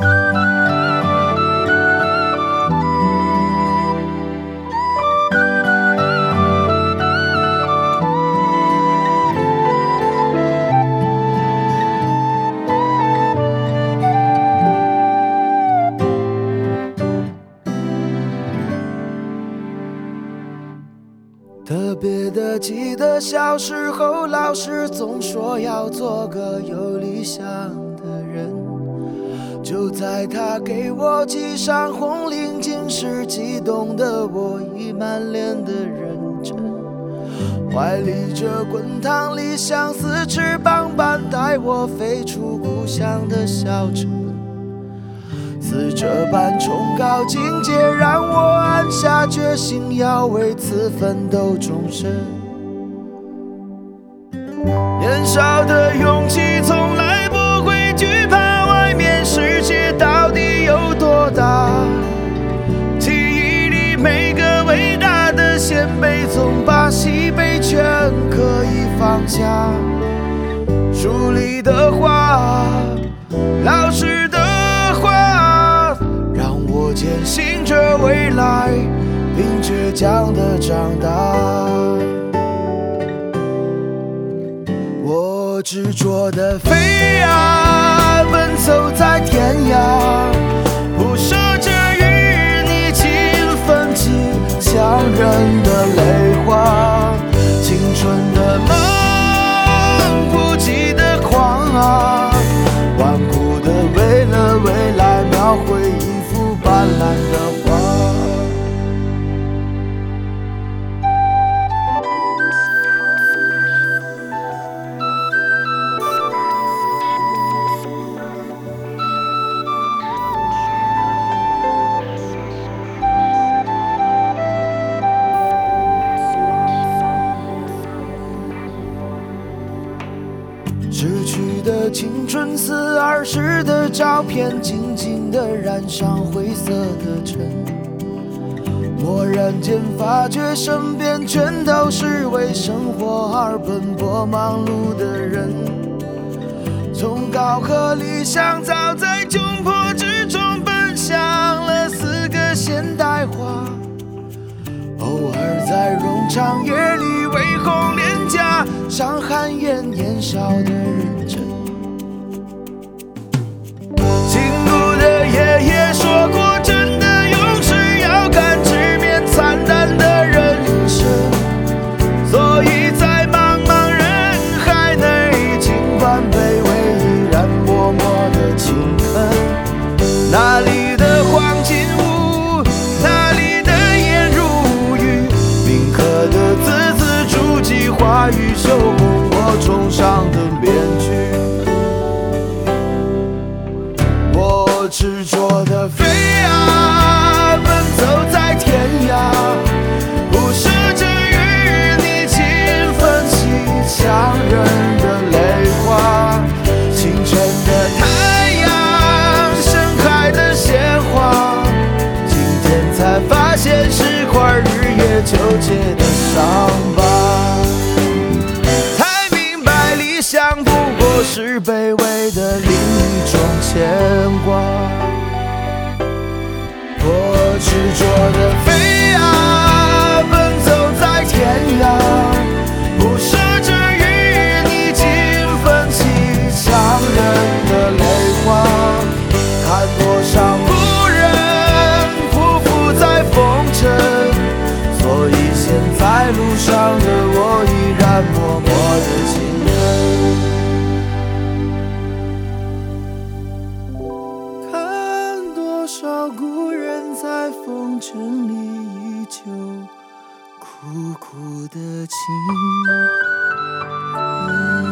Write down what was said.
特别的记得小时候，老师总说要做个有理想的人。就在他给我系上红领巾时，激动的我已满脸的认真，怀里这滚烫理想似翅膀般带我飞出故乡的小城。似这般崇高境界，让我暗下决心要为此奋斗终身。年少的勇气从来不会惧怕外面世界到底有多大，记忆里每个伟大的先辈总把喜悲全可以放下。书里的话，老师的话，让我坚信着未来，并倔强地长大。我执着地飞呀，奔走在天涯，不舍着与你尽分几强忍的泪花，青春的梦，不羁的狂啊，顽固的为了未来描绘一幅斑斓的画。逝去的青春似儿时的照片，静静地染上灰色的尘。蓦然间发觉身边全都是为生活而奔波忙碌的人，崇高和理想早在窘迫之中奔向了4个现代化。偶尔在冗长夜里微红脸颊，上汗颜年少的认真。经古的爷爷说过，真的勇士要敢直面惨淡的人生，所以在茫茫人海内，尽管卑微依然默默的勤恳。那里的黄金屋，那里的颜如玉，铭刻的字字珠玑，话语绣红我崇尚的面具。我执着的飞啊，奔走在天涯，不舍着与你尽分几强忍的泪花，清晨的太阳，盛开的鲜花，今天才发现是块日夜纠结的伤疤，才明白理想不过是卑微的另一种牵挂。我执着的飞啊，奔走在天涯，不舍着与你尽分几强忍的泪花，看多少故人匍匐在风尘，所以现在路上的我依然默默的勤恳。看多少故人在风尘里依旧苦苦的勤恳。